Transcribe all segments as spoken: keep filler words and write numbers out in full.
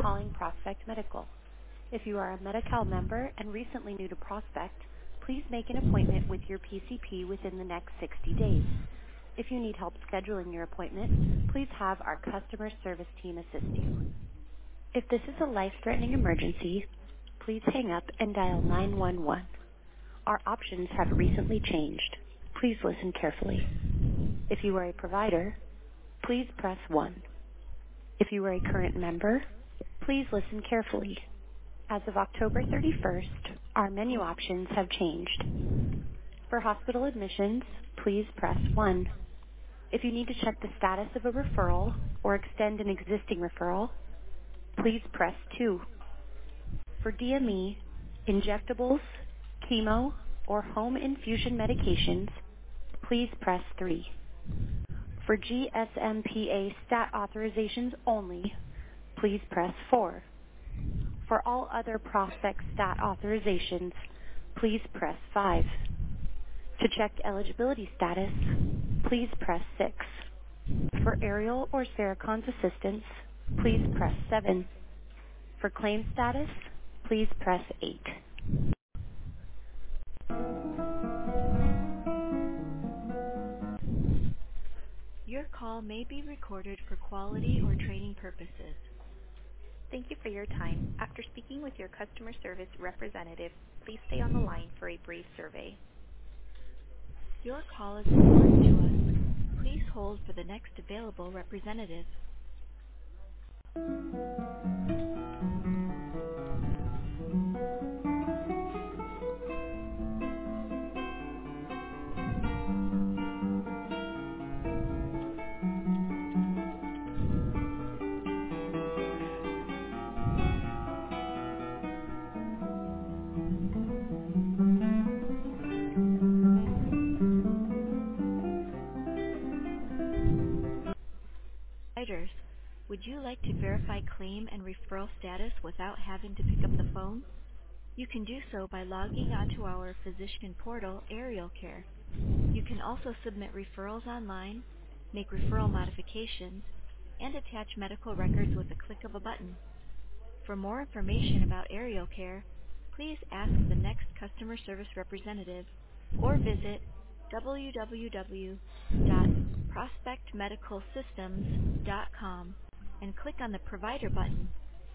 calling Prospect Medical. If you are a Medi-Cal member and recently new to Prospect, please make an appointment with your P C P within the next sixty days. If you need help scheduling your appointment, please have our customer service team assist you. If this is a life-threatening emergency, please hang up and dial nine one one. Our options have recently changed. Please listen carefully. If you are a provider, please press one. If you are a current member, please listen carefully. As of October thirty-first, our menu options have changed. For hospital admissions, please press one. If you need to check the status of a referral or extend an existing referral, please press two. For D M E, injectables, chemo, or home infusion medications, please press three. For G S M P A stat authorizations only, please press four. For all other Prospect stat authorizations, please press five. To check eligibility status, please press six. For aerial or Sericons assistance, please press seven. For claim status, please press eight. Your call may be recorded for quality or training purposes. Thank you for your time. After speaking with your customer service representative, please stay on the line for a brief survey. Your call is important to us. Please hold for the next available representative. Providers, would you like to verify claim and referral status without having to pick up the phone? You can do so by logging onto our physician portal, Aerial Care. You can also submit referrals online, make referral modifications, and attach medical records with a click of a button. For more information about Aerial Care, please ask the next customer service representative or visit w w w dot prospect medical systems dot com and click on the Provider button.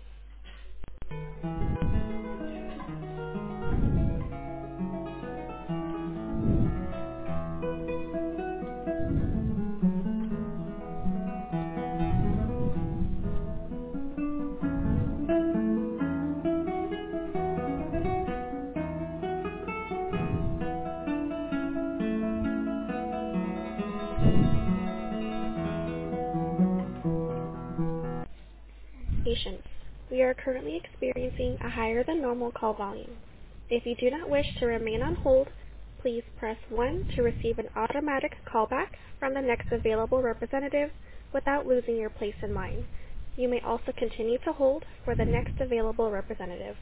Patients, we are currently experiencing a higher than normal call volume. If you do not wish to remain on hold, please press one to receive an automatic callback from the next available representative without losing your place in line. You may also continue to hold for the next available representative.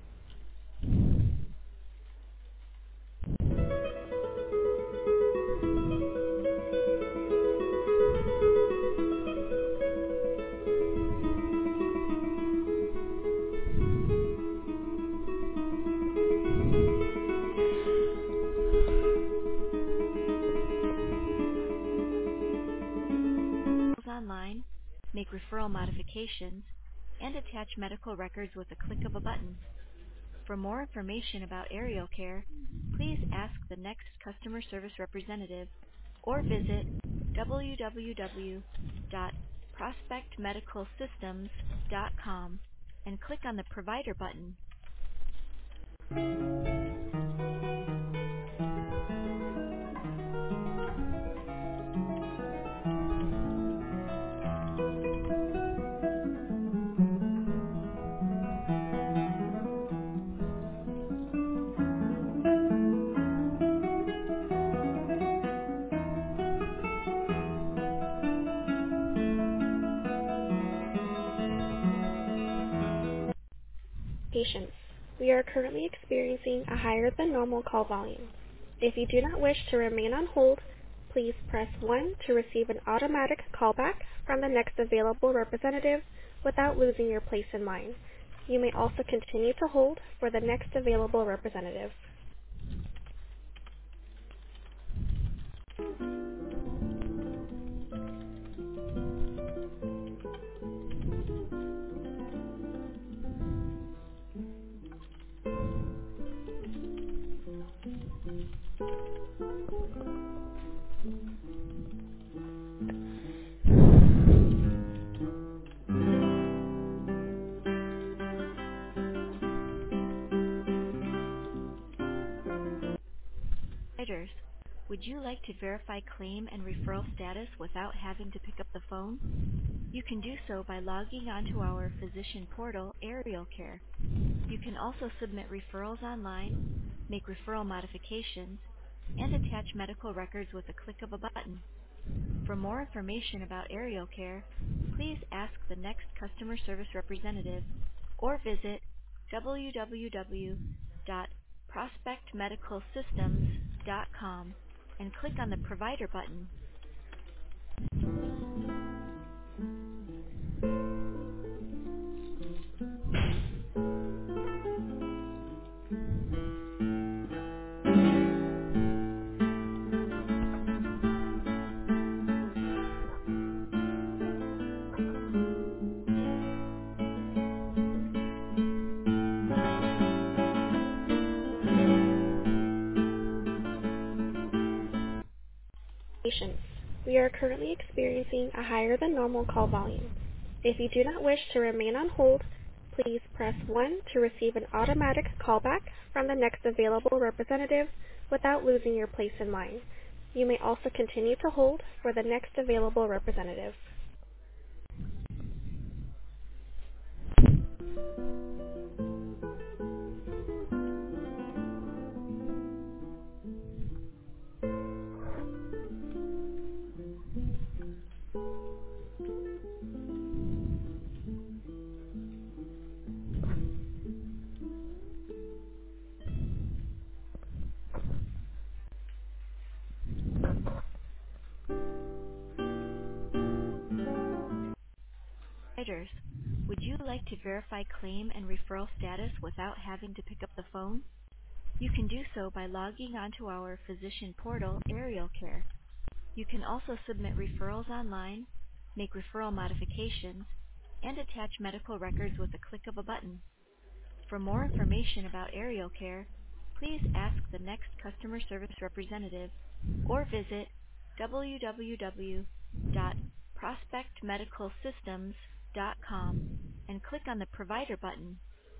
Online, make referral modifications, and attach medical records with a click of a button. For more information about Aerial Care, please ask the next customer service representative or visit w w w dot prospect medical systems dot com and click on the Provider button. Patients, we are currently experiencing a higher than normal call volume. If you do not wish to remain on hold, please press one to receive an automatic callback from the next available representative without losing your place in line. You may also continue to hold for the next available representative. Providers, would you like to verify claim and referral status without having to pick up the phone? You can do so by logging onto our physician portal, Aerial Care. You can also submit referrals online, make referral modifications, and attach medical records with a click of a button. For more information about Aerial Care, please ask the next customer service representative or visit w w w dot prospect medical systems dot com and click on the Provider button. Patients, we are currently experiencing a higher than normal call volume. If you do not wish to remain on hold, please press one to receive an automatic callback from the next available representative without losing your place in line. You may also continue to hold for the next available representative. Providers, would you like to verify claim and referral status without having to pick up the phone? You can do so by logging onto our physician portal, Aerial Care. You can also submit referrals online, make referral modifications, and attach medical records with a click of a button. For more information about Aerial Care, please ask the next customer service representative or visit w w w dot prospect medical systems dot com and click on the Provider button.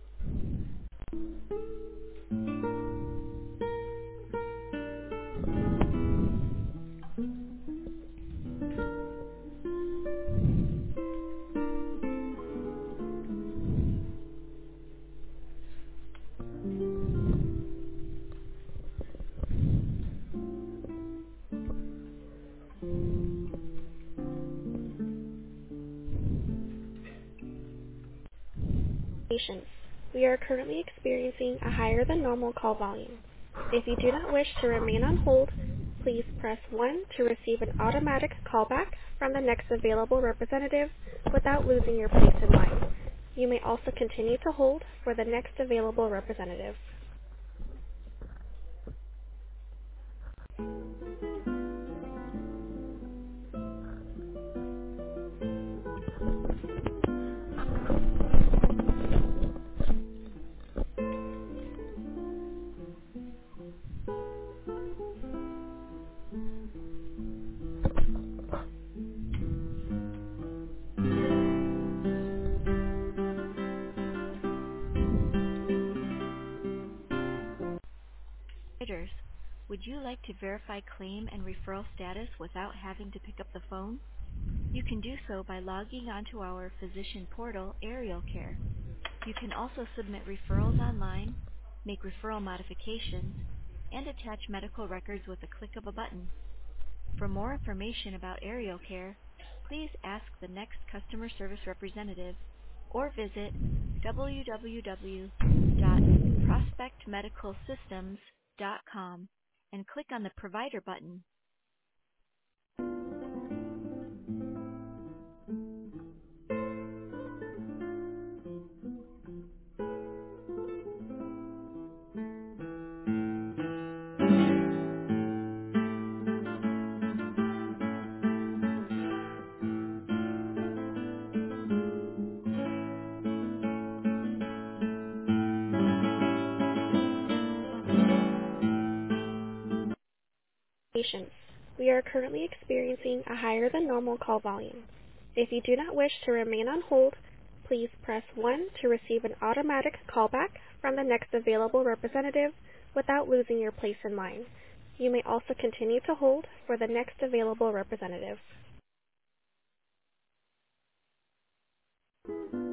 Patients, we are currently experiencing a higher than normal call volume. If you do not wish to remain on hold, please press one to receive an automatic callback from the next available representative without losing your place in line. You may also continue to hold for the next available representative. Providers, would you like to verify claim and referral status without having to pick up the phone? You can do so by logging onto our physician portal, Aerial Care. You can also submit referrals online, make referral modifications, and attach medical records with a click of a button. For more information about Aerial Care, please ask the next customer service representative or visit w w w dot prospect medical systems dot com and click on the Provider button. Congratulations. We are currently experiencing a higher than normal call volume. If you do not wish to remain on hold, please press one to receive an automatic callback from the next available representative without losing your place in line. You may also continue to hold for the next available representative.